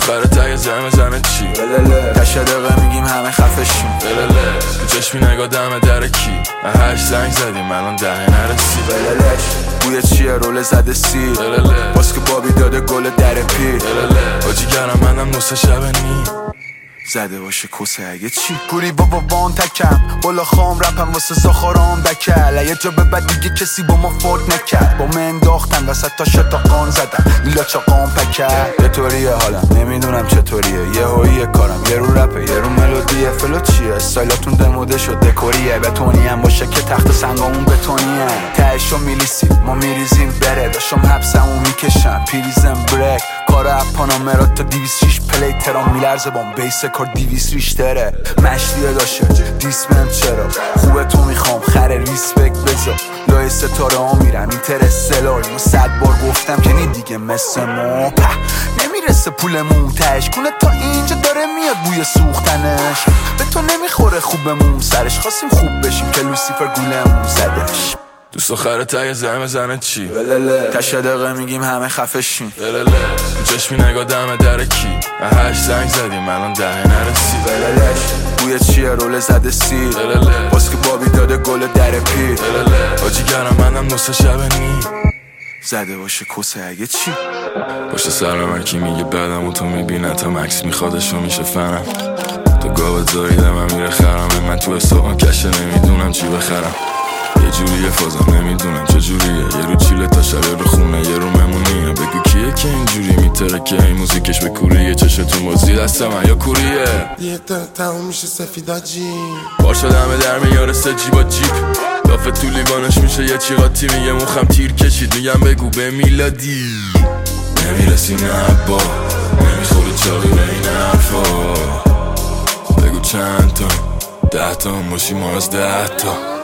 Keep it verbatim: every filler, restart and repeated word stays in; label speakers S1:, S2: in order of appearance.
S1: آخر تای زمه زنه چی
S2: تشه دقیقه میگیم همه خفشیم
S1: تو چشمی نگاه دم در کی هشت زنگ زدیم الان دهه نرسی
S2: بوی چیه روله زده سیر باز که بابی داده گل در پیر
S1: آجی گرم منم نصف شب نیم
S2: زده باشه کسه اگه چی پوری بابا وان تکم بالا خام رپم واسه زاخارام دکل یه جا به بعد دیگه کسی با ما فوت نکرد با من انداختن وسط تا شتاقان زدن لیلا چاقام پکر یه طوریه حالم نمیدونم چطوریه یه هاییه کارم یه رو رپه یه رو ملودیه فلو چیه استایلاتون دموده شد دکوریه بتونی هم باشه که تخت سنگامون بتونیه تهشو میلیسی ما میریزیم بره داشتم حبسمون میکشم پیریزم بریک کار اپانا مراد تا دیویس شیش پلی ترام میلرزه بام بیس کار دیویس ریشتره مشتیه داشه دیسمن چرا خوبه تو میخوام خره ریسپکت بذار لای ستاره ها میرم اینترستلار اینو صد بار گفتم که نی دیگه مثل ما په نمیرسه پولمون تش کنه تا اینجا داره میاد بوی سوختنش به تو نمیخوره خوبمون سرش خواستیم خوب بشیم که لوسیفر گولمون زدش
S1: دوست آخر تای زمه زنه چی
S2: تشه دقیقه میگیم همه خفشیم
S1: تو چشمی نگاه دم در کی هشت زنگ زدیم الان دهه نرسی
S2: بوی چیه روله زده سیر باز که بابی داده گل در پیر
S1: آجی گرم منم نصف شب نیم
S2: زده باشه کسه اگه چی
S1: باشه سر من کی میگه بعدم و تو میبینه تا مکس میخوادشو میشه فنم تو گاوت زاییدم من میره خرم من تو حسابم کشه نمیدونم چی بخرم یه جوریه فازم نمیدونم چجوریه یه رو چیله تا شب رو خونه یه رو ممونیه بگو کیه که اینجوری میتره که این موزیکش به کوریه چشتون بازی دست من یا کوریه
S3: یه داره تموم میشه سفیدا جی
S1: بار شدمه در میارسه جیبا جیب لافه تو لیوانش میشه یه چی قاطی میگه مخم تیر کشید میگم بگو به میلادی نمیرسی نه با نمیخوری چاقی به این حرفا بگو چند تا ده تا باشی ما از ده تا